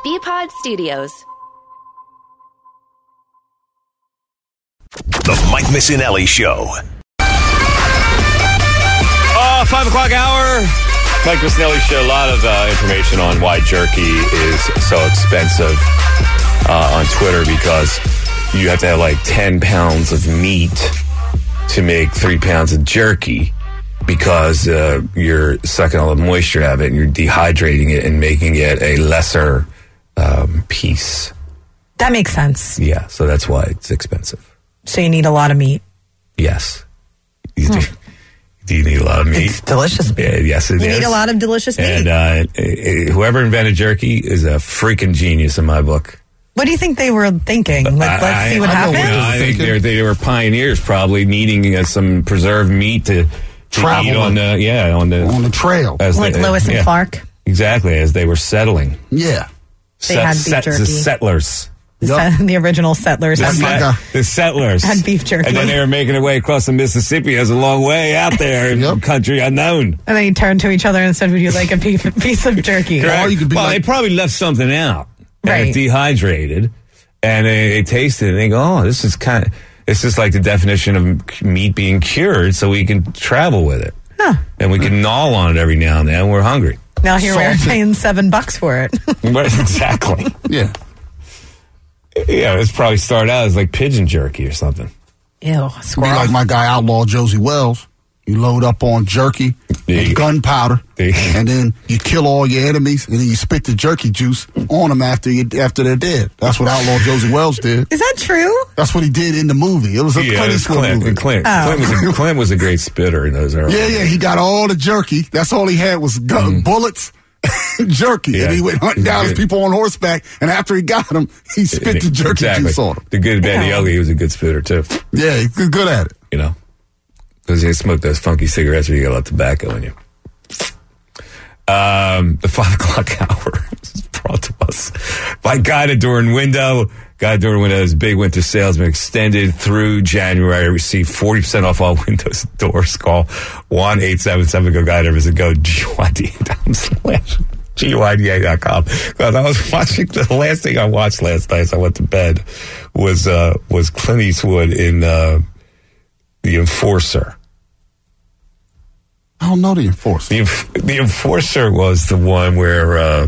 BPod Studios. The Mike Missinelli Show. 5 o'clock hour. Mike Missinelli Show. A lot of information on why jerky is so expensive on Twitter, because you have to have like 10 pounds of meat to make 3 pounds of jerky, because you're sucking all the moisture out of it and you're dehydrating it and making it a lesser piece. That makes sense. Yeah, so that's why it's expensive. So you need a lot of meat. Yes. Do you need a lot of meat? It's delicious meat. Yeah, yes, it is. You need a lot of delicious meat. And whoever invented jerky is a freaking genius in my book. What do you think they were thinking? Let's see what happens. I think they were pioneers, probably needing some preserved meat to travel eat on the trail, like Lewis and Clark. Exactly, as they were settling. Yeah, they had beef jerky. The settlers. The original settlers. The settlers had beef jerky. And then they were making their way across the Mississippi. It was a long way out there in country unknown. And then you turned to each other and said, would you like a piece of jerky? They probably left something out. Right. And dehydrated. And they tasted it and they go, oh, this is like the definition of meat being cured, so we can travel with it. Huh. And we can gnaw on it every now and then. We're hungry. Now here we're paying $7 for it. Exactly. Yeah. Yeah, it's probably started out as like pigeon jerky or something. Ew, squirrel. Be like my guy Outlaw Josie Wells. You load up on jerky and gunpowder, and then you kill all your enemies, and then you spit the jerky juice on them after they're dead. That's what Outlaw Josie Wells did. Is that true? That's what he did in the movie. It was a Clint Eastwood movie. Clint was a great spitter in those early days. Yeah, he got all the jerky. That's all he had was bullets. Jerky, and he went hunting down his people on horseback, and after he got them, he spit the jerky juice on them. The good, bad, the ugly, he was a good spitter too. Yeah, he's good at it. You know, because he smoked those funky cigarettes where you got a lot of tobacco in you. The 5 o'clock hour is brought to us by Guided Door and Window. Guided Door and Windows big winter sales been extended through January. Receive 40% off all windows and doors. Call 1-877-GO-GUIDED. Visit GUIDA.com. Because I was watching, the last thing I watched last night as I went to bed was Clint Eastwood in The Enforcer. I don't know The Enforcer. The Enforcer was the one where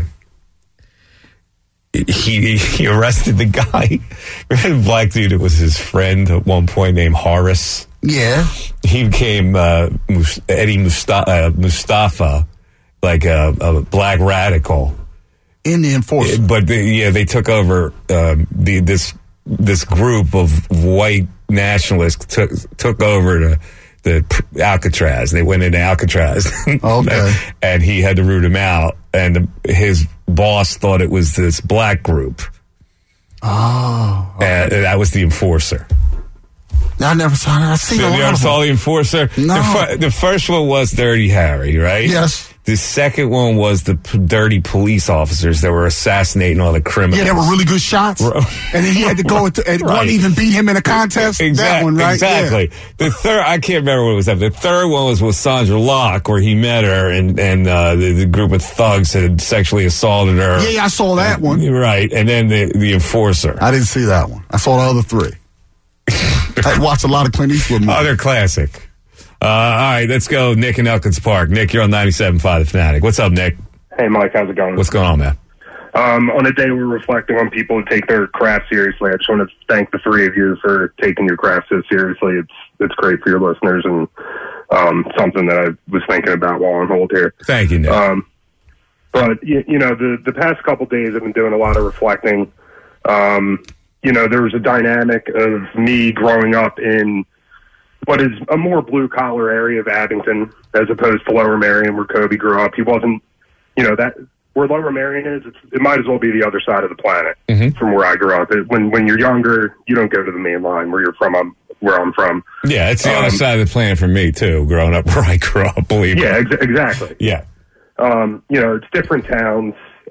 he arrested the guy. Remember the black dude that was his friend at one point named Horace? Yeah. He became Eddie Mustafa, like a black radical. In The Enforcer. But they took over this group of white nationalists took over the Alcatraz. They went into Alcatraz. Okay. And he had to root him out. And his boss thought it was this black group. Oh. Okay. And that was The Enforcer. I never saw that. You never saw The Enforcer? No. The first one was Dirty Harry, right? Yes. The second one was the dirty police officers that were assassinating all the criminals. Yeah, they were really good shots. And then he had to go and one even beat him in a contest. That one, right? Exactly. Yeah. The third, I can't remember what it was. The third one was with Sandra Locke, where he met her and the group of thugs had sexually assaulted her. Yeah, I saw that one. Right. And then the Enforcer. I didn't see that one. I saw the other three. I watched a lot of Clint Eastwood movies. Oh, they're classic. All right, let's go. Nick in Elkins Park. Nick, you're on 97.5 The Fanatic. What's up, Nick? Hey, Mike. How's it going? What's going on, man? On a day we're reflecting on people who take their craft seriously, I just want to thank the three of you for taking your craft so seriously. It's great for your listeners and something that I was thinking about while on hold here. Thank you, Nick. But, the past couple days I've been doing a lot of reflecting. There was a dynamic of me growing up in what is a more blue-collar area of Abington as opposed to Lower Merion where Kobe grew up. He wasn't, that where Lower Merion is, it might as well be the other side of the planet from where I grew up. When you're younger, you don't go to the main line where you're from, where I'm from. Yeah, it's the other side of the planet for me, too, growing up where I grew up, believe me. Yeah, exactly. Yeah. It's different towns,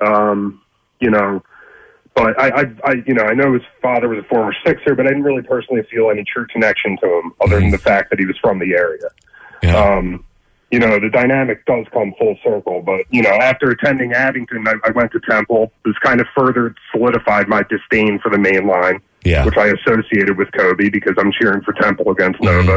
But I know his father was a former Sixer, but I didn't really personally feel any true connection to him other than the fact that he was from the area. Yeah. the dynamic does come full circle. But, after attending Abington, I went to Temple. This kind of further solidified my disdain for the main line, which I associated with Kobe because I'm cheering for Temple against Nova.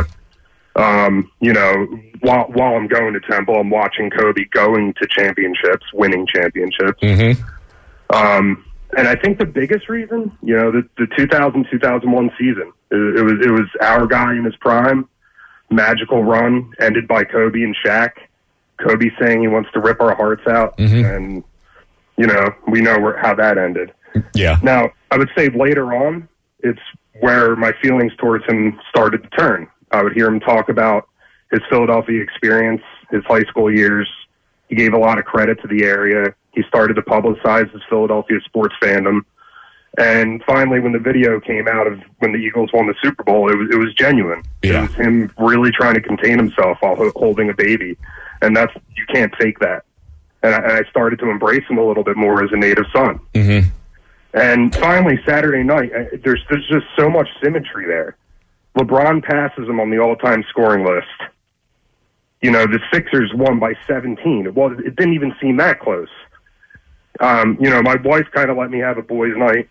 While I'm going to Temple, I'm watching Kobe going to championships, winning championships. And I think the biggest reason, the 2000-2001 season, it was our guy in his prime, magical run ended by Kobe and Shaq. Kobe saying he wants to rip our hearts out, and we know how that ended. Yeah. Now, I would say later on, it's where my feelings towards him started to turn. I would hear him talk about his Philadelphia experience, his high school years. He gave a lot of credit to the area. He started to publicize his Philadelphia sports fandom. And finally, when the video came out of when the Eagles won the Super Bowl, it was genuine. Yeah. It was him really trying to contain himself while holding a baby. And you can't fake that. And I started to embrace him a little bit more as a native son. And finally, Saturday night, there's just so much symmetry there. LeBron passes him on the all-time scoring list. The Sixers won by 17. Well, it didn't even seem that close. My wife kind of let me have a boys' night.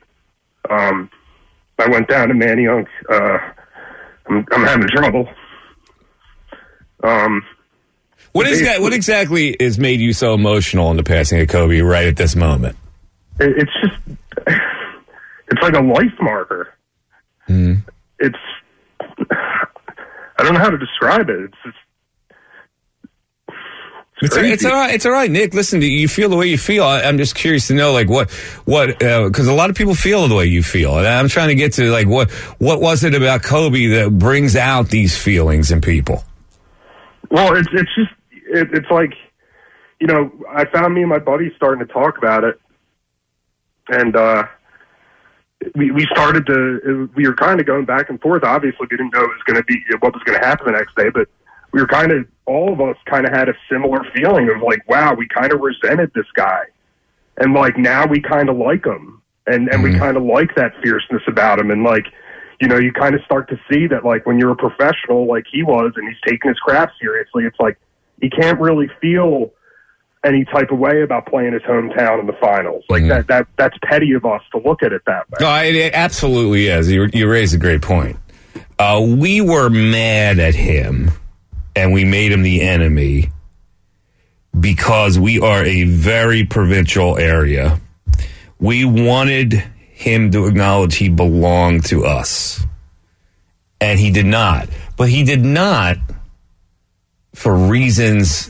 I went down to Manayunk. I'm having trouble. What exactly has made you so emotional in the passing of Kobe right at this moment? It's like a life marker. It's, I don't know how to describe it. It's all right, Nick. Listen, you feel the way you feel. I'm just curious to know, what, because a lot of people feel the way you feel, and I'm trying to get to what was it about Kobe that brings out these feelings in people? Well, it's like, I found me and my buddies starting to talk about it, and we started we were kind of going back and forth. Obviously, we didn't know what was going to happen the next day, but we were all of us kind of had a similar feeling of wow, we kind of resented this guy. And now we kind of like him. And we kind of like that fierceness about him. And you kind of start to see that when you're a professional like he was and he's taking his craft seriously, it's he can't really feel any type of way about playing his hometown in the finals. That's petty of us to look at it that way. No, it absolutely is. You raised a great point. We were mad at him. And we made him the enemy because we are a very provincial area. We wanted him to acknowledge he belonged to us. And he did not. But he did not for reasons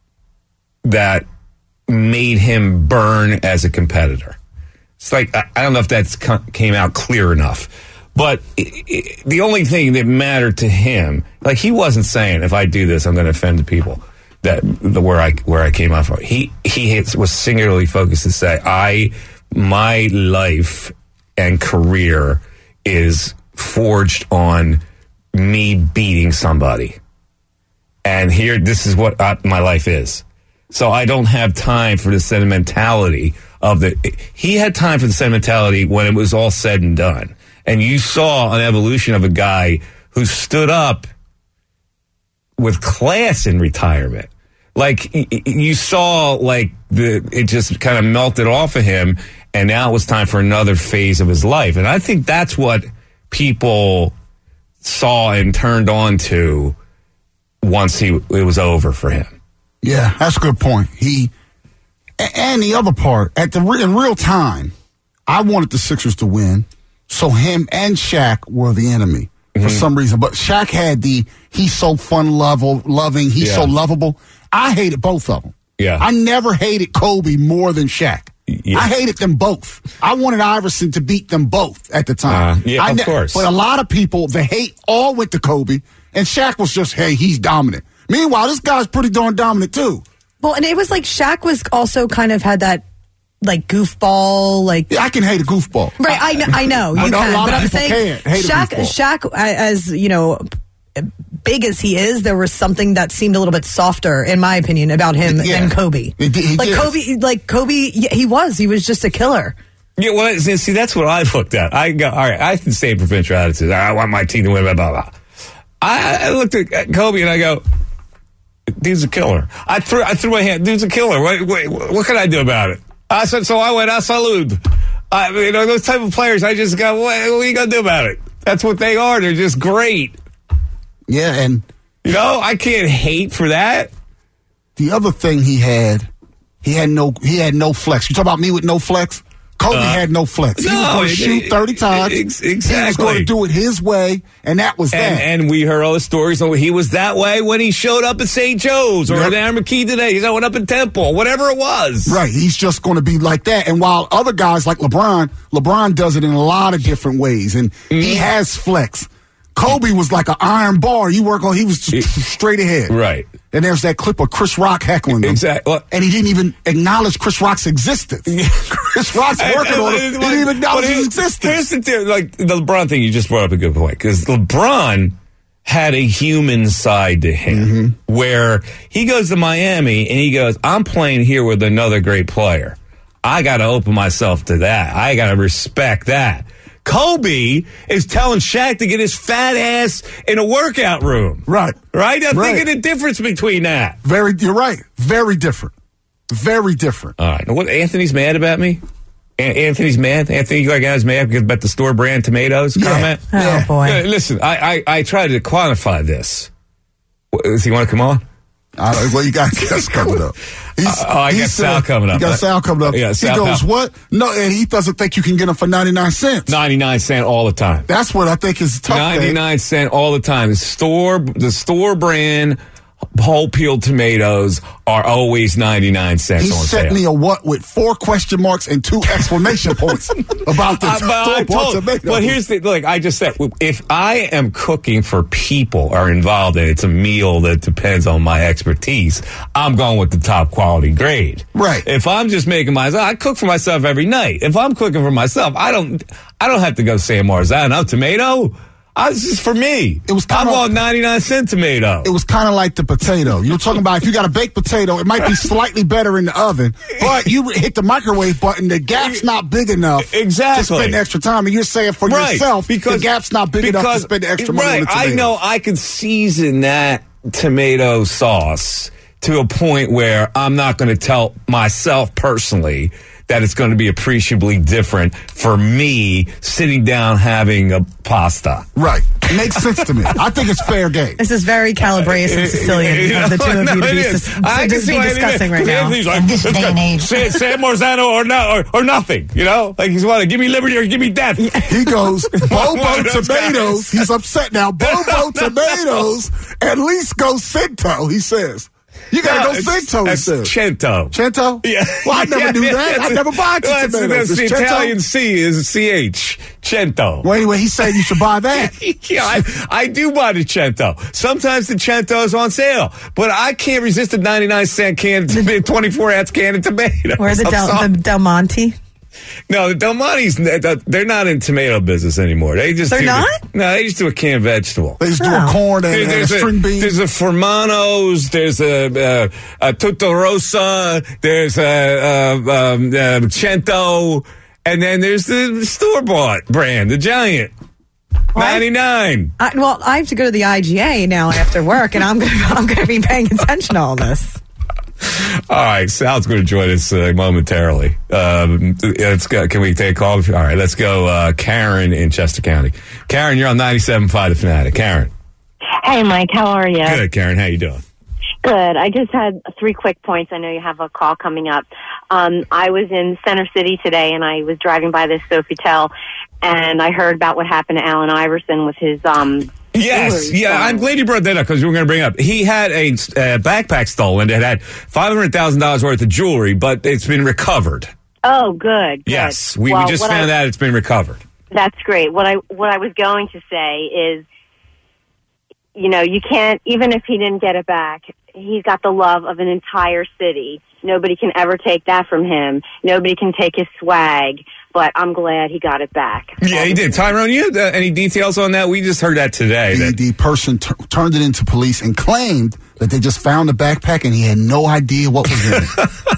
that made him burn as a competitor. It's I don't know if that came out clear enough. But the only thing that mattered to him, he wasn't saying, if I do this, I'm going to offend the people where I came out from. He was singularly focused to say, my life and career is forged on me beating somebody. And this is what my life is. So I don't have time for the sentimentality of he had time for the sentimentality when it was all said and done. And you saw an evolution of a guy who stood up with class in retirement. You saw, it just kind of melted off of him, and now it was time for another phase of his life. And I think that's what people saw and turned on to once it was over for him. Yeah, that's a good point. And the other part, in real time, I wanted the Sixers to win. So him and Shaq were the enemy for some reason. But Shaq had he's so loving, he's so lovable. I hated both of them. Yeah. I never hated Kobe more than Shaq. Yeah. I hated them both. I wanted Iverson to beat them both at the time. Of course. But a lot of people, the hate all went to Kobe, and Shaq was just, hey, he's dominant. Meanwhile, this guy's pretty darn dominant too. Well, and it was Shaq was also kind of had that goofball, Yeah, I can hate a goofball. Right, I know you can, but I'm saying Shaq, as big as he is, there was something that seemed a little bit softer, in my opinion, about him than Kobe. Kobe, he was just a killer. Yeah, well, see, that's what I looked at. I go, all right, I can say provincial attitude. I want my team to win, blah, blah, blah. I looked at Kobe and I go, Dude's a killer. I threw my hand. Dude's a killer. What can I do about it? I said, so I went, I salute. Those type of players, I just go, what are you going to do about it? That's what they are. They're just great. Yeah, and... I can't hate for that. The other thing he had no flex. You talk about me with no flex? Kobe had no flex. He was going to shoot 30 times. Exactly. He was going to do it his way, and that was that. And we heard all the stories. He was that way when he showed up at St. Joe's or at Aaron McKee today. He's showing up in Temple, whatever it was. Right. He's just going to be like that. And while other guys like LeBron does it in a lot of different ways, and he has flex. Kobe was like an iron bar. He was straight ahead. Right. And there's that clip of Chris Rock heckling him. Exactly. And he didn't even acknowledge Chris Rock's existence. Chris Rock's working on it. He didn't even acknowledge his existence. Here's the deal. Like the LeBron thing, you just brought up a good point. Because LeBron had a human side to him where he goes to Miami and he goes, I'm playing here with another great player. I got to open myself to that. I got to respect that. Kobe is telling Shaq to get his fat ass in a workout room. Right. Right? I'm thinking the difference between that. You're right. Very different. Very different. All right. Now, what, Anthony's mad about me? Anthony's mad? Anthony, you guys mad because about the store brand tomatoes comment? Oh, boy. Listen, I tried to quantify this. Does he want to come on? Well, you got guests coming up. I got Sal coming up. You got Sal coming up. Yeah, he goes, what? No, and he doesn't think you can get them for 99 cents. 99 cents all the time. That's what I think is tough. 99 cents all the time. The store brand whole peeled tomatoes are always 99 cents on sale. He sent me a what with 4 question marks and 2 exclamation points about the store tomatoes. But here's the look. I just said if I am cooking for people are involved and it's a meal that depends on my expertise, I'm going with the top quality grade. Right. If I'm just making myself, I cook for myself every night. If I'm cooking for myself, I don't have to go San Marzano tomato. This is for me. I'm on 99-cent tomato. It was kind of like the potato. You're talking about if you got a baked potato, it might be slightly better in the oven, but you hit the microwave button, the gap's not big enough to spend extra time. And you're saying for yourself, the gap's not big enough to spend the extra money on the tomatoes. I know I can season that tomato sauce to a point where I'm not going to tell myself personally that it's going to be appreciably different for me sitting down having a pasta. Right. It makes sense to me. I think it's fair game. This is very Calabrese and Sicilian of the two of you to be discussing right now. He's like, San Marzano or nothing, Like he's wanting, give me liberty or give me death. He goes, Bobo tomatoes. He's upset now. Bobo tomatoes. At least go Cinto, he says. You gotta go Cinto, he says. Cento. Cento? Yeah. Well, I never knew that. I never buy tomatoes. The Italian C is CH. Cento. Well, anyway, he said you should buy that. Yeah, I do buy the Cento. Sometimes the Cento is on sale, but I can't resist a 99-cent can of 24-ounce can of tomatoes. Or the Del Monte. No, the Del Monte's, they're not in tomato business anymore. They're not? No, they just do a canned vegetable. They just do a corn and a string bean. There's a Formanos, there's a Tutorosa, there's a Cento, and then there's the store-bought brand, the Giant. 99. I have to go to the IGA now after work, and I'm gonna be paying attention to all this. All right, Sal's going to join us momentarily. Let's go. Can we take a call? All right, let's go. Karen in Chester County. Karen, you're on 97.5 The Fanatic. Karen. Hey, Mike. How are you? Good, Karen. How you doing? Good. I just had 3 quick points. I know you have a call coming up. I was in Center City today, and I was driving by this Sofitel, and I heard about what happened to Allen Iverson with his Yes, yeah, I'm glad you brought that up because we were going to bring it up. He had a backpack stolen that had $500,000 worth of jewelry, but it's been recovered. Oh, good. Yes, we just found out it's been recovered. That's great. What I was going to say is, you can't, even if he didn't get it back, he's got the love of an entire city. Nobody can ever take that from him. Nobody can take his swag. But I'm glad he got it back. Yeah, he did. Tyrone, you have any details on that? We just heard that today. The person turned it into police and claimed that they just found the backpack and he had no idea what was in it.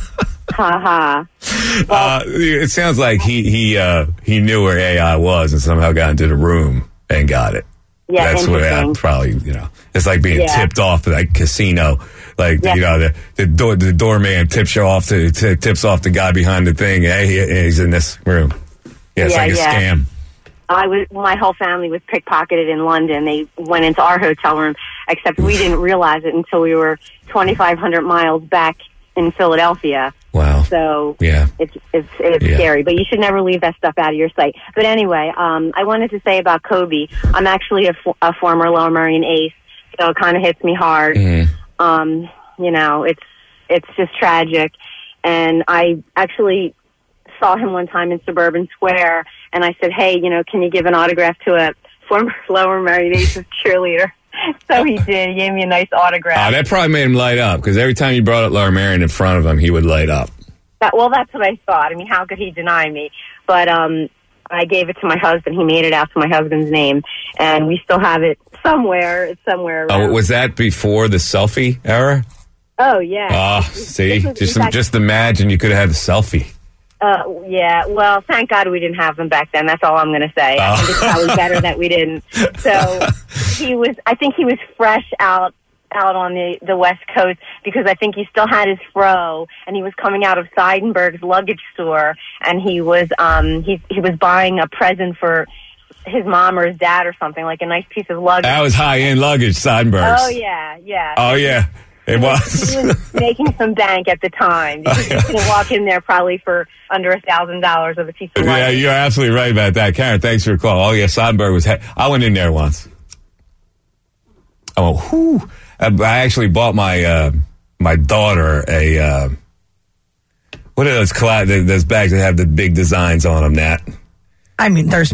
Ha ha. It sounds like he knew where AI was and somehow got into the room and got it. Yeah, that's what probably, it's like being tipped off at that casino. Like, the doorman tips off the guy behind the thing. Hey, he's in this room. Yeah, it's like a scam. My whole family was pickpocketed in London. They went into our hotel room, except we didn't realize it until we were 2,500 miles back in Philadelphia. Wow. So it's scary, but you should never leave that stuff out of your sight. But anyway, I wanted to say about Kobe, I'm actually a former Lower Merion ace, so it kind of hits me hard. Mm-hmm. It's just tragic. And I actually saw him one time in Suburban Square, and I said, hey, can you give an autograph to a former Lower Merion Aces cheerleader? So he did. He gave me a nice autograph. That probably made him light up, because every time you brought up Lower Merion in front of him, he would light up. That's what I thought. I mean, how could he deny me? But I gave it to my husband. He made it out to my husband's name, and we still have it somewhere. It's somewhere around. Oh, was that before the selfie era? Oh, yeah. See? Just imagine you could have had a selfie. Yeah. Well, thank God we didn't have them back then. That's all I'm going to say. I think it's probably better that we didn't. So I think he was fresh out on the West Coast, because I think he still had his fro, and he was coming out of Seidenberg's luggage store, and he was he was buying a present for his mom or his dad or something, like a nice piece of luggage. That was high-end luggage, Seidenberg's. Oh, yeah. Oh, yeah. It was. He was making some bank at the time. You couldn't walk in there probably for under $1,000 of a piece of luggage. Yeah, you're absolutely right about that. Karen, thanks for the call. Oh, yeah, Seidenberg was... I went in there once. Oh, whew. I actually bought my my daughter a... what are those bags that have the big designs on them, Nat? I mean, there's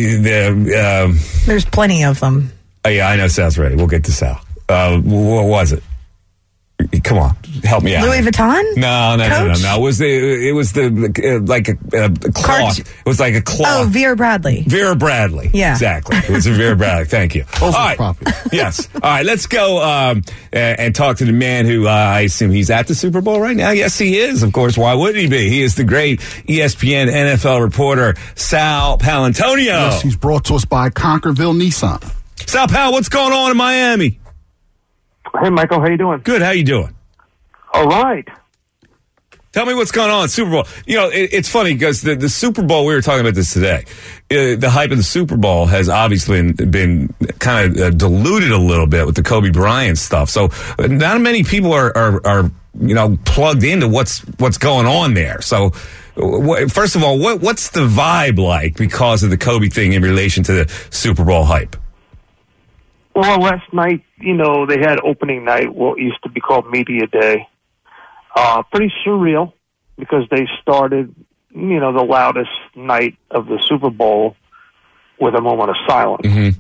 plenty of them. Oh, yeah, I know Sal's ready. We'll get to Sal. What was it? Come on, help me out. Louis Vuitton? No. It was like a cloth. It was like a cloth. Oh, Vera Bradley. Vera Bradley. Yeah, exactly. It was a Vera Bradley. Thank you. All right. Yes. All right. Let's go and talk to the man who I assume he's at the Super Bowl right now. Yes, he is. Of course. Why wouldn't he be? He is the great ESPN NFL reporter Sal Paolantonio. Yes, he's brought to us by Conquerville Nissan. Sal Pal, what's going on in Miami? Hey, Michael, how you doing? Good. How you doing? All right. Tell me what's going on, Super Bowl. It's funny because the Super Bowl, we were talking about this today, the hype of the Super Bowl has obviously been kind of diluted a little bit with the Kobe Bryant stuff. So not many people are plugged into what's going on there. So first of all, what's the vibe like because of the Kobe thing in relation to the Super Bowl hype? Well, last night, they had opening night, what used to be called Media Day. Pretty surreal because they started, the loudest night of the Super Bowl with a moment of silence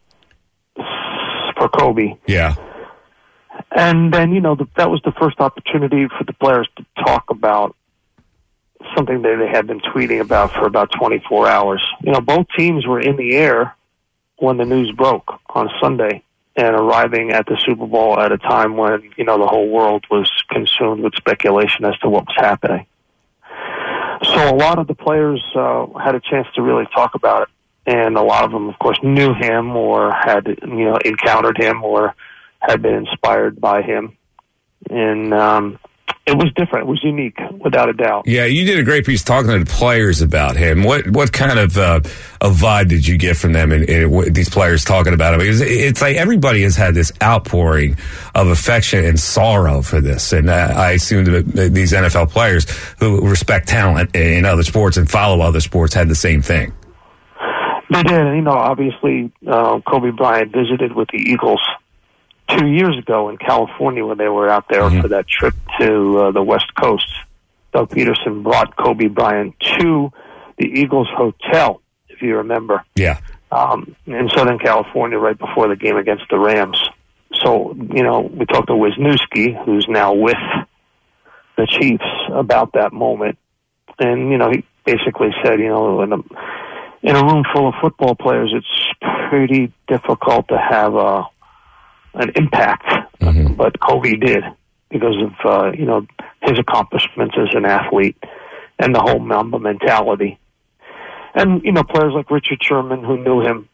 for Kobe. Yeah. And then, that was the first opportunity for the players to talk about something that they had been tweeting about for about 24 hours. Both teams were in the air when the news broke on Sunday and arriving at the Super Bowl at a time when, the whole world was consumed with speculation as to what was happening. So a lot of the players had a chance to really talk about it. And a lot of them, of course, knew him or had, encountered him or had been inspired by him. And it was different. It was unique, without a doubt. Yeah, you did a great piece talking to the players about him. What kind of a vibe did you get from them and these players talking about him? Because it's like everybody has had this outpouring of affection and sorrow for this. And I assume that these NFL players who respect talent in other sports and follow other sports had the same thing. They did. Obviously, Kobe Bryant visited with the Eagles 2 years ago in California when they were out there for that trip to the West Coast. Doug Peterson brought Kobe Bryant to the Eagles Hotel, if you remember. Yeah. In Southern California right before the game against the Rams. So, we talked to Wisniewski, who's now with the Chiefs, about that moment. And, he basically said, in a room full of football players, it's pretty difficult to have an impact, but Kobe did because of his accomplishments as an athlete and the whole Mamba mentality. And players like Richard Sherman, who knew him,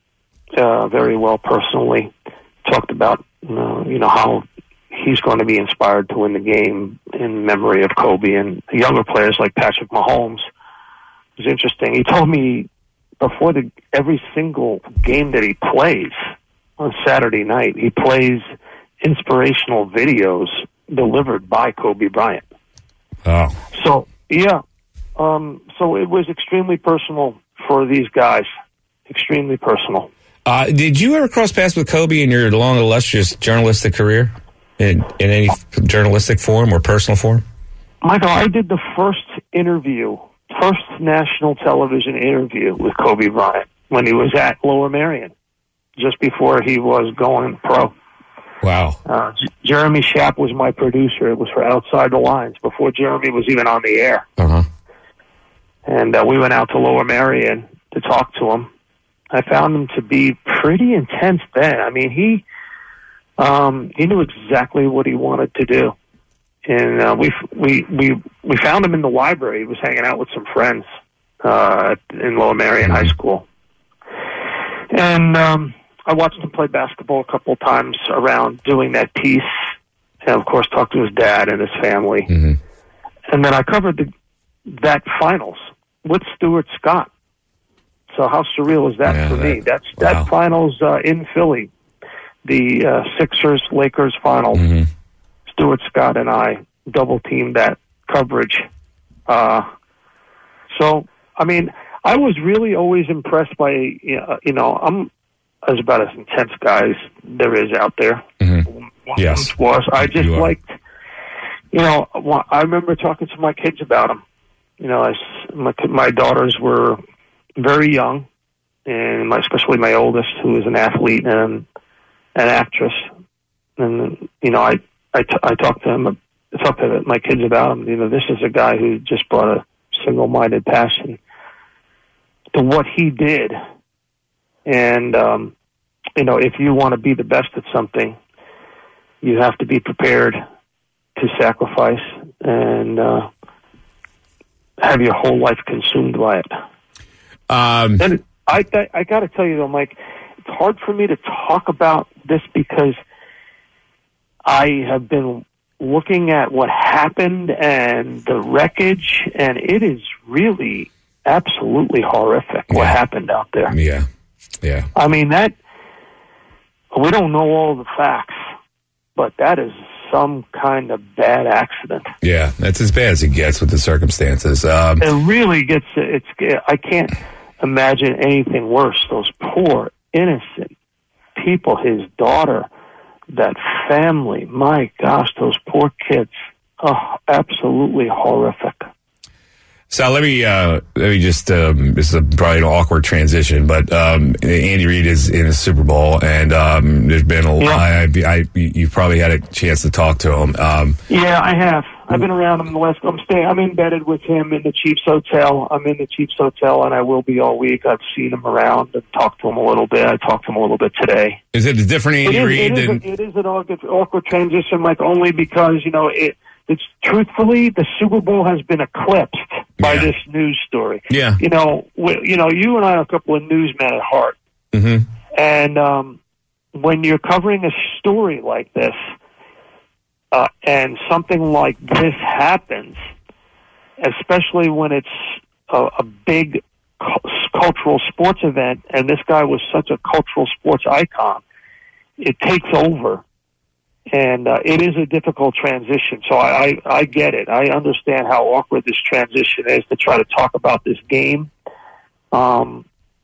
very well personally. Talked about how he's going to be inspired to win the game in memory of Kobe, and younger players like Patrick Mahomes. It was interesting. He told me before every single game that he plays on Saturday night, he plays inspirational videos delivered by Kobe Bryant. Oh. So, yeah. So it was extremely personal for these guys. Extremely personal. Did you ever cross paths with Kobe in your long, illustrious journalistic career? In any journalistic form or personal form? Michael, I did the first national television interview with Kobe Bryant when he was at Lower Merion, just before he was going pro. Wow. Jeremy Schaap was my producer. It was for Outside the Lines, before Jeremy was even on the air. Uh-huh. And we went out to Lower Merion to talk to him. I found him to be pretty intense then. I mean, he knew exactly what he wanted to do. And we found him in the library. He was hanging out with some friends in Lower Merion High School. And I watched him play basketball a couple of times around doing that piece. And, of course, talked to his dad and his family. Mm-hmm. And then I covered that finals with Stuart Scott. So how surreal is that for me? That finals in Philly, the Sixers-Lakers finals. Mm-hmm. Stuart Scott and I double-teamed that coverage. So, I mean, I was really always impressed by, I'm as about as intense guy as there is out there. Mm-hmm. Yes. I just liked, I remember talking to my kids about him. My daughters were very young, and especially my oldest, who is an athlete and an actress. And, I talked to my kids about him. This is a guy who just brought a single-minded passion to what he did. And, if you want to be the best at something, you have to be prepared to sacrifice and have your whole life consumed by it. And I got to tell you, though, Mike, it's hard for me to talk about this because I have been looking at what happened and the wreckage, and it is really absolutely horrific what happened out there. Yeah. I mean, we don't know all the facts, but that is some kind of bad accident. Yeah, that's as bad as it gets with the circumstances. It really gets. I can't imagine anything worse. Those poor, innocent people, his daughter, that family. My gosh, those poor kids. Oh, absolutely horrific. So let me just, this is probably an awkward transition, but Andy Reid is in a Super Bowl, and there's been a lot. You've probably had a chance to talk to him. Yeah, I have. I've been around him the last. I'm embedded with him in the Chiefs Hotel. I'm in the Chiefs Hotel, and I will be all week. I've seen him around and talked to him a little bit. I talked to him a little bit today. Is it a different Andy Reid? It is an awkward transition, like only because it's truthfully the Super Bowl has been eclipsed by this news story. Yeah, you and I are a couple of newsmen at heart, mm-hmm. and when you're covering a story like this, and something like this happens, especially when it's a big cultural sports event, and this guy was such a cultural sports icon, it takes over. And it is a difficult transition, so I get it. I understand how awkward this transition is to try to talk about this game. And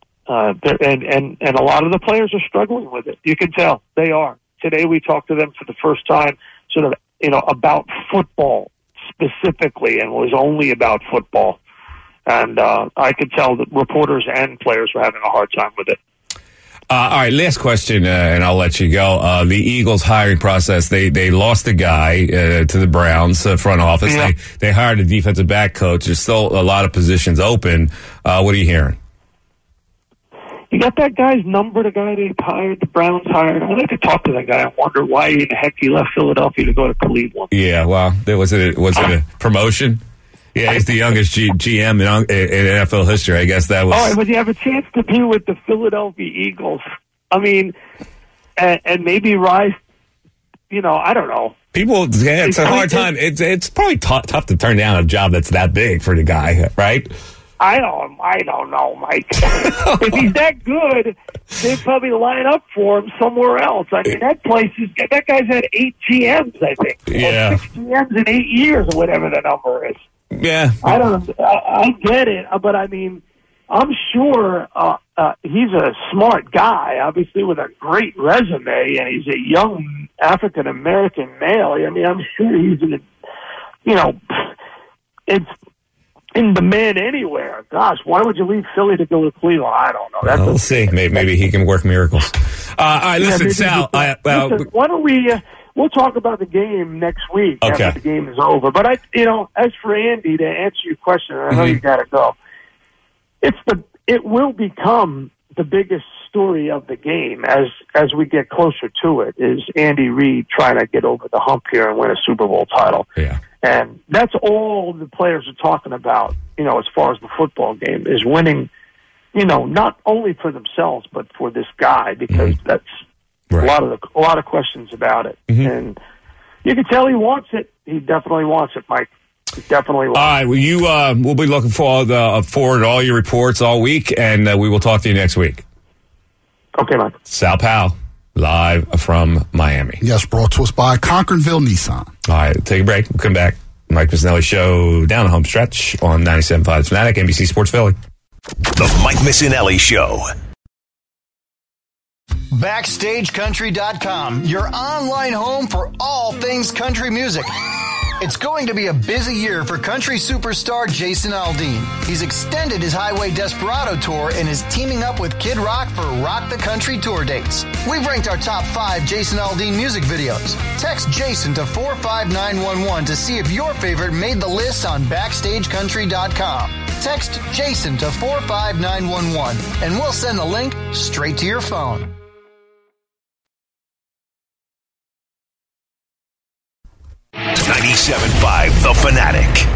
a lot of the players are struggling with it. You can tell they are. Today we talked to them for the first time, sort of, about football specifically, and it was only about football. And I could tell that reporters and players were having a hard time with it. All right, last question, and I'll let you go. The Eagles hiring process, they lost a guy to the Browns front office. Yeah. They hired a defensive back coach. There's still a lot of positions open. What are you hearing? You got that guy's number, the guy they hired, the Browns hired. I'd like to talk to that guy. I wonder why in the heck he left Philadelphia to go to Cleveland. Yeah, well, was it a promotion? Yeah, he's the youngest GM in NFL history. I guess that was. All right, but you have a chance to be with the Philadelphia Eagles. I mean, and maybe Rice, I don't know. People, it's a hard time. It's probably tough to turn down a job that's that big for the guy, right? I don't know, Mike. If he's that good, they'd probably line up for him somewhere else. I mean, that guy's had 8 GMs, I think. Yeah. 6 GMs in 8 years, or whatever the number is. Yeah. I get it, but I mean, I'm sure he's a smart guy, obviously with a great resume, and he's a young African-American male. I mean, I'm sure he's it's in demand anywhere. Gosh, why would you leave Philly to go to Cleveland? I don't know. We'll see. Maybe he can work miracles. All right, listen, Sal. Listen, why don't we'll talk about the game next week after the game is over. But as for Andy, to answer your question, I know you got to go. It will become the biggest story of the game as we get closer to it. Is Andy Reid trying to get over the hump here and win a Super Bowl title? Yeah. And that's all the players are talking about, as far as the football game, is winning, not only for themselves, but for this guy, because that's right. a lot of questions about it. Mm-hmm. And you can tell he wants it. He definitely wants it, Mike. He definitely wants it. All right. Well, we'll be looking forward to all your reports all week, and we will talk to you next week. Okay, Mike. Sal Powell, live from Miami. Yes, brought to us by Concordville Nissan. All right, take a break. We'll come back. Mike Missanelli Show down the home stretch on 97.5 Fanatic, NBC Sports Philly. The Mike Missanelli Show. BackstageCountry.com, your online home for all things country music. It's going to be a busy year for country superstar Jason Aldean. He's extended his Highway Desperado tour and is teaming up with Kid Rock for Rock the Country tour dates. We've ranked our top 5 Jason Aldean music videos. Text Jason to 45911 to see if your favorite made the list on BackstageCountry.com. Text Jason to 45911 and we'll send the link straight to your phone. $97.5 The Fanatic.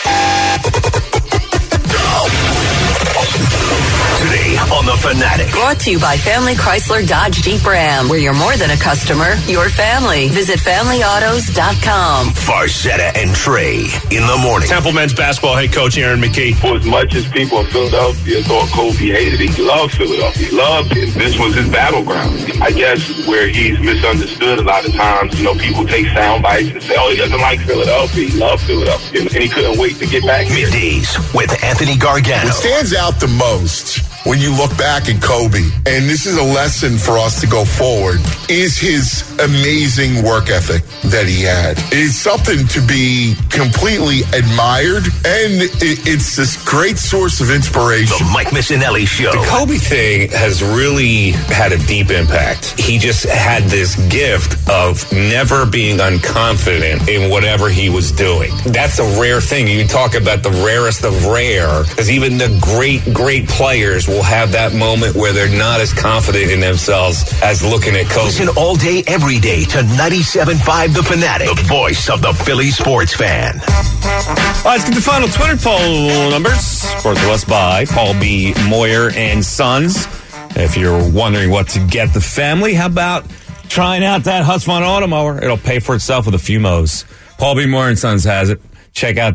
Today on The Fanatic. Brought to you by Family Chrysler Dodge Jeep Ram, where you're more than a customer, you're family. Visit FamilyAutos.com. Farzetta and Trey in the morning. Temple men's basketball head coach Aaron McKee. For as much as people in Philadelphia thought Kobe hated it, he loved Philadelphia. He loved it. This was his battleground. I guess where he's misunderstood a lot of times, people take sound bites and say, he doesn't like Philadelphia. He loved Philadelphia. And he couldn't wait to get back here. Middays with Anthony Gargano. What stands out the most when you look back at Kobe, and this is a lesson for us to go forward, is his amazing work ethic that he had. It's something to be completely admired, and it's this great source of inspiration. The Mike Missanelli Show. The Kobe thing has really had a deep impact. He just had this gift of never being unconfident in whatever he was doing. That's a rare thing. You talk about the rarest of rare, because even the great players will have that moment where they're not as confident in themselves as looking at Kobe. Listen all day, every day to 97.5 The Fanatic, the voice of the Philly sports fan. All right, let's get the final Twitter poll numbers. Brought to us by Paul B. Moyer and Sons. If you're wondering what to get the family, how about trying out that Husqvarna Automower? It'll pay for itself with a few mows. Paul B. Moyer and Sons has it. Check out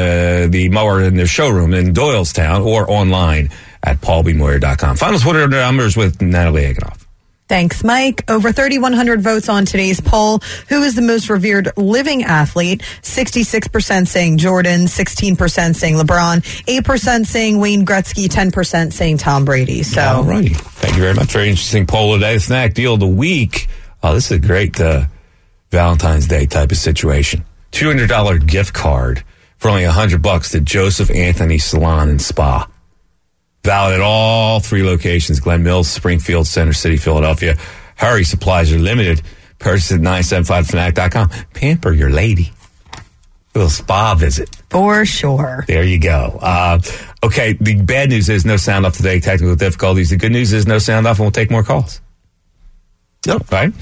the mower in their showroom in Doylestown or online at paulbmoyer.com. Final Twitter numbers with Natalie Eganoff. Thanks, Mike. Over 3,100 votes on today's poll. Who is the most revered living athlete? 66% saying Jordan, 16% saying LeBron, 8% saying Wayne Gretzky, 10% saying Tom Brady. So, all righty. Thank you very much. Very interesting poll today. Snack deal of the week. Oh, this is a great Valentine's Day type of situation. $200 gift card for only $100 to Joseph Anthony Salon and Spa. Valid at all 3 locations: Glen Mills, Springfield, Center City, Philadelphia. Hurry, supplies are limited. Purchase at 975fanatic.com. Pamper your lady. A little spa visit. For sure. There you go. Okay, the bad news is no sound off today. Technical difficulties. The good news is no sound off, and we'll take more calls. Yep. Right.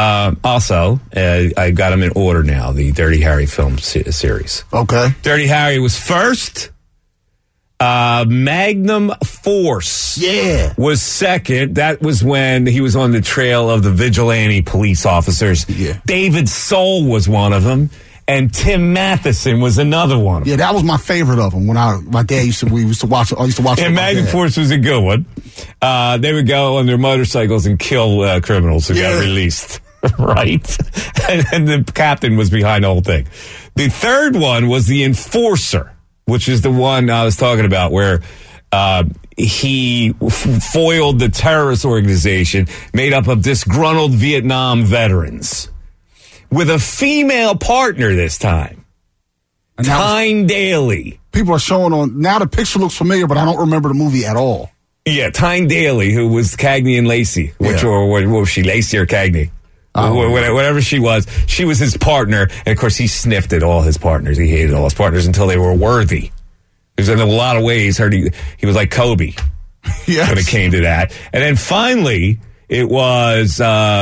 Also, I got them in order now. The Dirty Harry film series. Okay. Dirty Harry was first. Magnum Force. Yeah. Was second. That was when he was on the trail of the vigilante police officers. Yeah. David Soul was one of them. And Tim Matheson was another one. Yeah, that was my favorite of them. When my dad used to watch. I used to watch. And Magic Force was a good one. They would go on their motorcycles and kill criminals who got released. Right? And the captain was behind the whole thing. The third one was the Enforcer, which is the one I was talking about, where he foiled the terrorist organization made up of disgruntled Vietnam veterans. With a female partner this time. Tyne Daly. People are showing on, now the picture looks familiar, but I don't remember the movie at all. Yeah, Tyne Daly, who was Cagney and Lacey. Or what was she, Lacey or Cagney? Whatever she was his partner. And of course, he sniffed at all his partners. He hated all his partners until they were worthy. Because in a lot of ways, he was like Kobe. Yes. When it came to that. And then finally, it was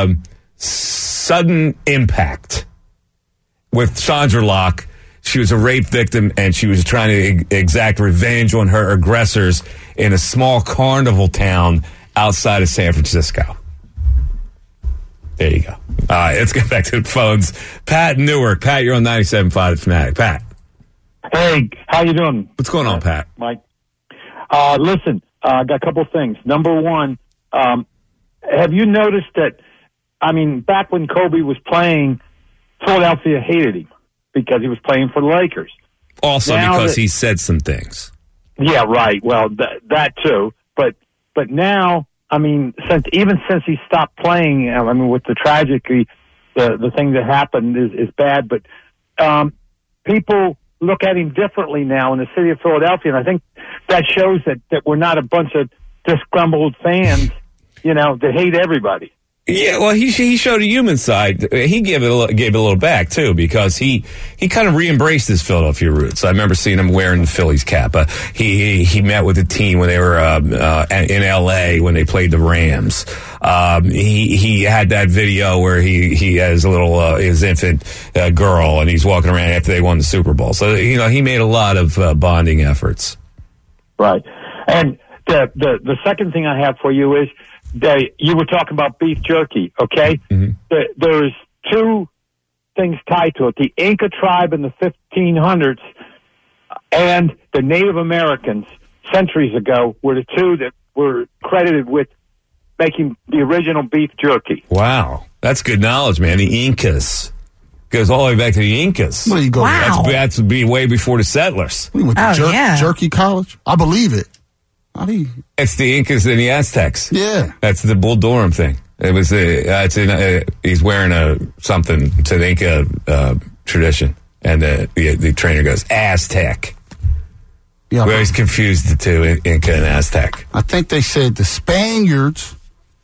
Sudden Impact with Sandra Locke. She was a rape victim, and she was trying to exact revenge on her aggressors in a small carnival town outside of San Francisco. There you go. All right, let's get back to the phones. Pat Newark. Pat, you're on 97.5 The Fanatic. Pat. Hey, how you doing? What's going on, Pat? Mike. Listen, I got a couple of things. Number one, have you noticed that, back when Kobe was playing, Philadelphia hated him because he was playing for the Lakers. Also because he said some things. Yeah, right. Well, that too. But now, since he stopped playing, with the tragedy, the thing that happened is bad. But people look at him differently now in the city of Philadelphia, and I think that shows that we're not a bunch of disgruntled fans, that hate everybody. Yeah, well, he showed a human side. He gave it a little back too, because he kind of re-embraced his Philadelphia roots. I remember seeing him wearing the Phillies cap. He met with the team when they were in L.A. when they played the Rams. He had that video where he has a little his infant girl, and he's walking around after they won the Super Bowl. So he made a lot of bonding efforts. Right, and the second thing I have for you is, you were talking about beef jerky, okay? Mm-hmm. There's two things tied to it. The Inca tribe in the 1500s and the Native Americans centuries ago were the two that were credited with making the original beef jerky. Wow. That's good knowledge, man. The Incas. Goes all the way back to the Incas. Where you go? Wow. That's way before the settlers. We went to Jerky College? I believe it. It's the Incas and the Aztecs. Yeah, that's the Bull Durham thing. It was he's wearing something to the Inca tradition, and the trainer goes Aztec. Yeah, we always confused the two, Inca and Aztec. I think they said the Spaniards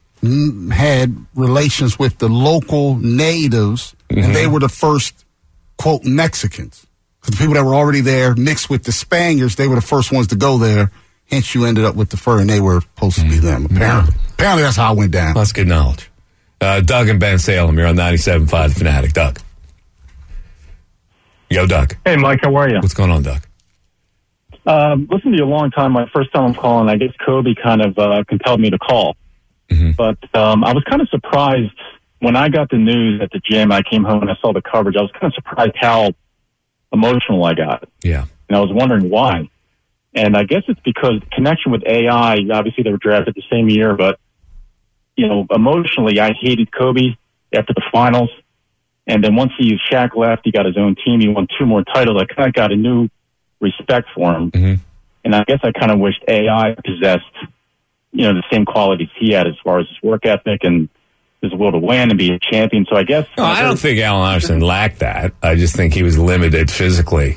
had relations with the local natives, and they were the first quote Mexicans. Because the people that were already there mixed with the Spaniards, they were the first ones to go there. Hence, you ended up with the fur, and they were supposed to be them, apparently. Apparently, that's how it went down. That's good knowledge. Doug and Ben Salem, you're on 97.5 The Fanatic. Doug. Yo, Doug. Hey, Mike, how are you? What's going on, Doug? Listened to you a long time. My first time I'm calling, I guess Kobe kind of compelled me to call. Mm-hmm. But I was kind of surprised when I got the news at the gym. I came home and I saw the coverage. I was kind of surprised how emotional I got. Yeah. And I was wondering why. And I guess it's because the connection with AI, obviously they were drafted the same year, but, emotionally, I hated Kobe after the finals. And then once Shaq left, he got his own team. He won 2 more titles. I kind of got a new respect for him. Mm-hmm. And I guess I kind of wished AI possessed, the same qualities he had as far as his work ethic and his will to win and be a champion. So I guess... No, I don't think Allen Iverson lacked that. I just think he was limited physically.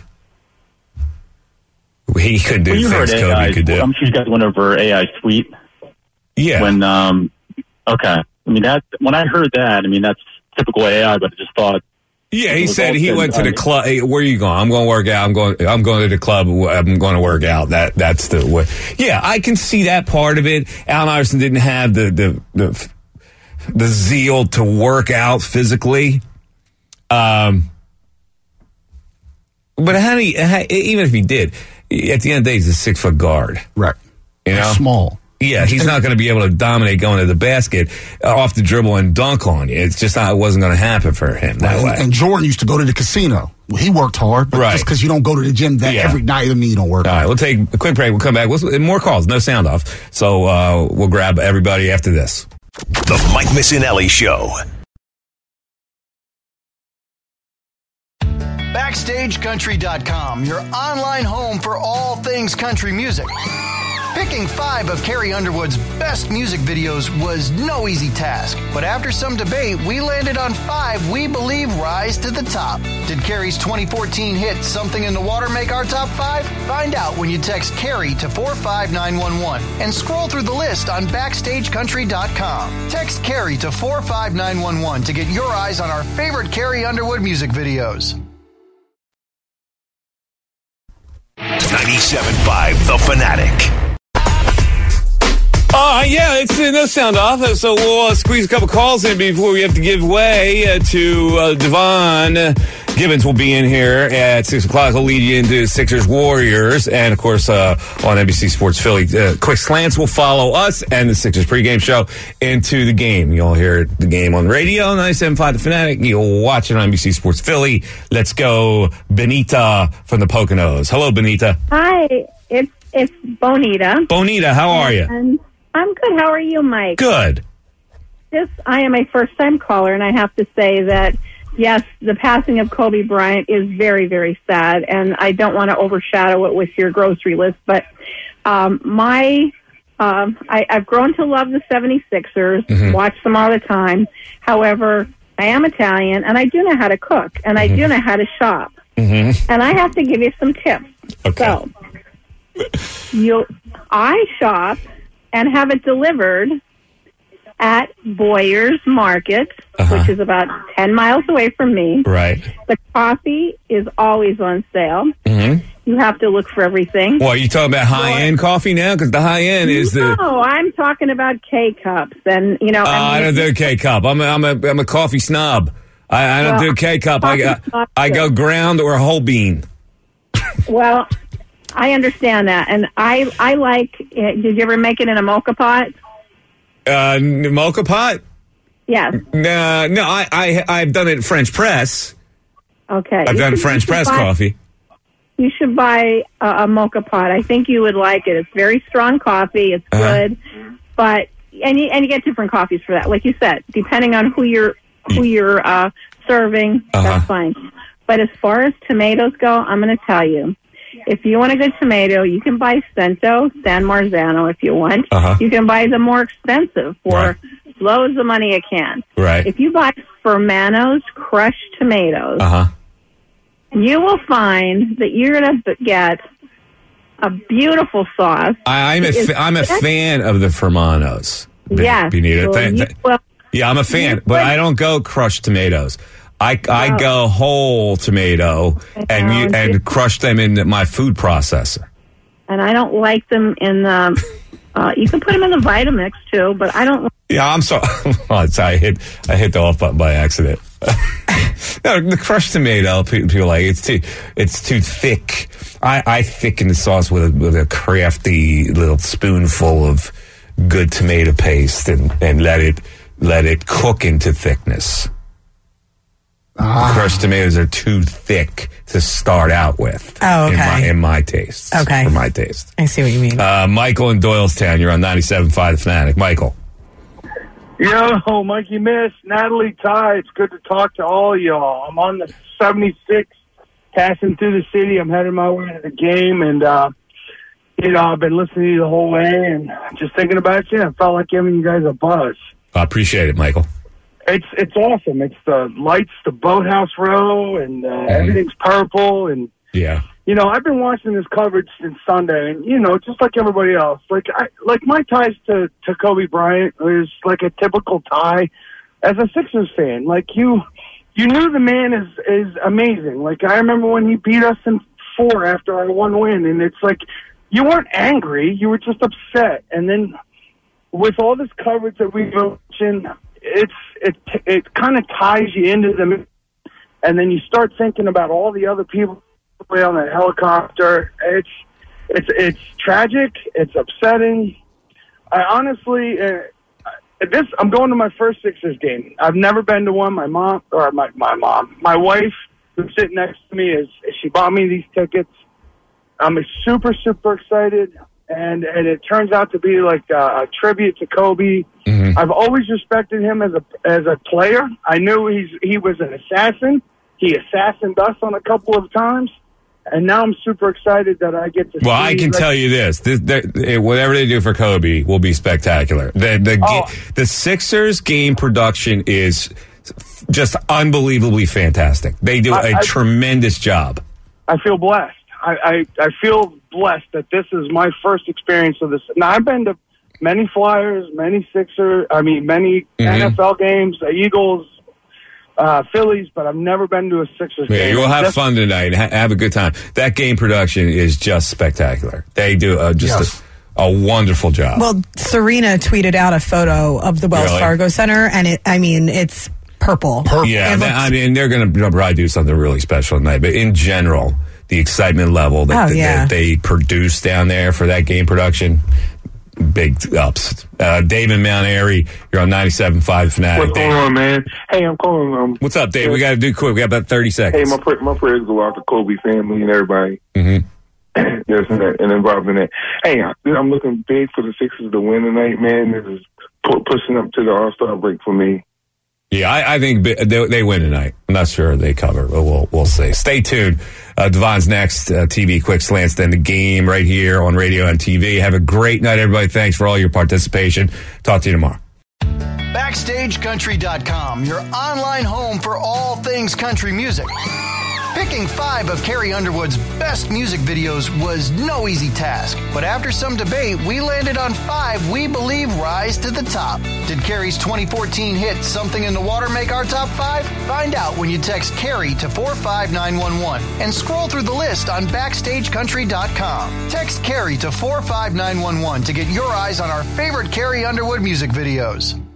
He could do things Kobe could do. I'm sure you guys went over AI's tweet. Yeah. When, okay. When I heard that, that's typical AI, but I just thought. Yeah, he said he went to the club. Hey, where are you going? I'm going to work out. I'm going to the club. I'm going to work out. That's the way. Yeah, I can see that part of it. Allen Iverson didn't have the zeal to work out physically. But even if he did, at the end of the day, he's a 6-foot guard. Right. You know, small. Yeah, he's not going to be able to dominate going to the basket off the dribble and dunk on you. It's just not. It wasn't going to happen for him that way. And Jordan used to go to the casino. Well, he worked hard, but just because you don't go to the gym every night doesn't mean you don't work. All right, we'll take a quick break. We'll come back. More calls, no sound off. So we'll grab everybody after this. The Mike Missinelli Show. BackstageCountry.com, your online home for all things country music. Picking 5 of Carrie Underwood's best music videos was no easy task, but after some debate, we landed on 5 we believe rise to the top. Did Carrie's 2014 hit Something in the Water make our top 5? Find out when you text Carrie to 45911 and scroll through the list on BackstageCountry.com. Text Carrie to 45911 to get your eyes on our favorite Carrie Underwood music videos. 97.5 The Fanatic. Yeah, it's no sound off, so we'll squeeze a couple calls in before we have to give way to Devon Gibbons will be in here at 6 o'clock. He'll lead you into Sixers Warriors, and of course on NBC Sports Philly. Quick slants will follow us and the Sixers pregame show into the game. You'll hear the game on radio, 97.5 The Fanatic. You'll watch it on NBC Sports Philly. Let's go, Benita from the Poconos. Hello, Benita. Hi, it's Bonita. Bonita, how are you? And I'm good. How are you, Mike? Good. I am a first-time caller, and I have to say that, yes, the passing of Kobe Bryant is very, very sad, and I don't want to overshadow it with your grocery list, but I've grown to love the 76ers, watch them all the time. However, I am Italian, and I do know how to cook, and I do know how to shop. And I have to give you some tips. Okay. So, I shop and have it delivered at Boyer's Market, which is about 10 miles away from me. Right. The coffee is always on sale. You have to look for everything. Well, are you talking about high-end coffee now? Because the high-end is the... No, I'm talking about K-Cups. And, you know... I don't do K-Cup. I'm a coffee snob. I don't do K-Cup. I go ground or whole bean. Well, I understand that. And I like... Did you ever make it in a mocha pot? Mocha pot? Yes. No, I've done it French press. Okay. I've done French press coffee. You should buy a mocha pot. I think you would like it. It's very strong coffee. It's good, but and you get different coffees for that. Like you said, depending on who you're serving, that's fine. But as far as tomatoes go, I'm going to tell you, if you want a good tomato, you can buy Cento, San Marzano if you want. You can buy the more expensive for loads of money you can. Right. If you buy Fermano's crushed tomatoes, you will find that you're going to get a beautiful sauce. I'm a fan of the Fermano's. Yes. Yeah, I'm a fan, but I don't go crushed tomatoes. I go whole tomato and crush them in my food processor. And I don't like them in the. You can put them in the Vitamix too, but I don't. Yeah, I'm sorry. I hit the off button by accident. No, the crushed tomato, people like it's too thick. I thicken the sauce with a crafty little spoonful of good tomato paste and let it cook into thickness. Crushed tomatoes are too thick to start out with. Oh, okay. In my taste. Okay. For my taste. I see what you mean. Michael in Doylestown, you're on 97.5 The Fanatic. Michael. Yo, Mikey Miss, Natalie Ty, it's good to talk to all y'all. I'm on the 76, passing through the city. I'm heading my way to the game, and, I've been listening to you the whole way and just thinking about you. I felt like giving you guys a buzz. I appreciate it, Michael. It's awesome. It's the lights, the boathouse row, and everything's purple. And I've been watching this coverage since Sunday, and just like everybody else, like my ties to Kobe Bryant is like a typical tie as a Sixers fan. Like you knew the man is amazing. Like I remember when he beat us in 4 after our one win, and it's like you weren't angry, you were just upset. And then with all this coverage that we've mentioned, it kind of ties you into them, and then you start thinking about all the other people on that helicopter. It's tragic. It's upsetting. I honestly, I'm going to my first Sixers game. I've never been to one. My wife, who's sitting next to me, she bought me these tickets. I'm super, super excited. And it turns out to be like a tribute to Kobe. Mm-hmm. I've always respected him as a player. I knew he was an assassin. He assassined us on a couple of times. And now I'm super excited that I get to see. Well, I can tell you this. Whatever they do for Kobe will be spectacular. The Sixers game production is just unbelievably fantastic. They do a tremendous job. I feel blessed. I feel blessed that this is my first experience of this. Now, I've been to many Flyers, many NFL games, Eagles, Phillies, but I've never been to a Sixers game. You'll have fun tonight. Have a good time. That game production is just spectacular. They do a wonderful job. Well, Serena tweeted out a photo of the Wells Fargo Center, and it's purple. Yeah, they're going to probably do something really special tonight. But in general, the excitement level that they produce down there for that game production, big ups. Dave in Mount Airy, you're on 97.5 Fanatic. What's going on, man? Hey, I'm calling. What's up, Dave? We got to do quick. We got about 30 seconds. Hey, my prayers go out to Kobe family and everybody. Mm-hmm. and involved in that. Hey, I'm looking big for the Sixers to win tonight, man. This is pushing up to the All-Star break for me. Yeah, I think they win tonight. I'm not sure they cover, but we'll see. Stay tuned. Devon's next. TV Quick Slants, then the game right here on radio and TV. Have a great night, everybody. Thanks for all your participation. Talk to you tomorrow. BackstageCountry.com, your online home for all things country music. Picking 5 of Carrie Underwood's best music videos was no easy task. But after some debate, we landed on 5 we believe rise to the top. Did Carrie's 2014 hit Something in the Water make our top 5? Find out when you text Carrie to 45911 and scroll through the list on BackstageCountry.com. Text Carrie to 45911 to get your eyes on our favorite Carrie Underwood music videos.